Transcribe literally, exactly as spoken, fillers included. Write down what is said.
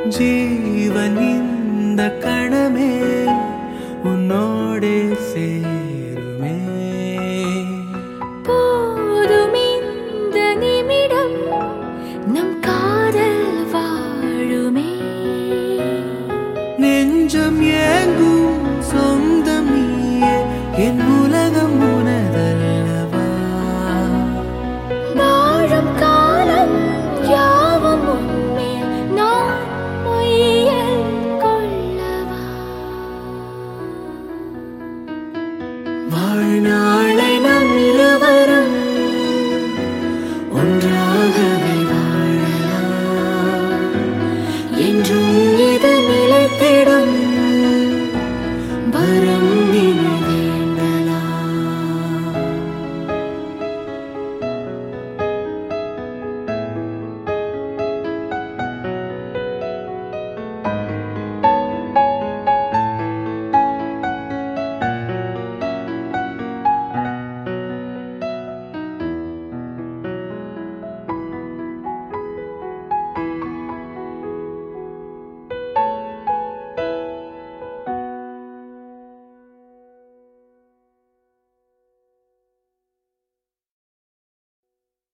ஜீவன் இந்த கணமே உன்னோடே சேருமே. போதும் இந்த நிமிடம் நம் காதல் வாழுமே. நெஞ்சம் ஏங்கும் சொந்தம் நீயே, என் உலகம் உனதல்லவா. வாழும் காலம் யாவும் உன்மேல் நான் பொய்யல் கொள்ளவா. வாழ்நாளை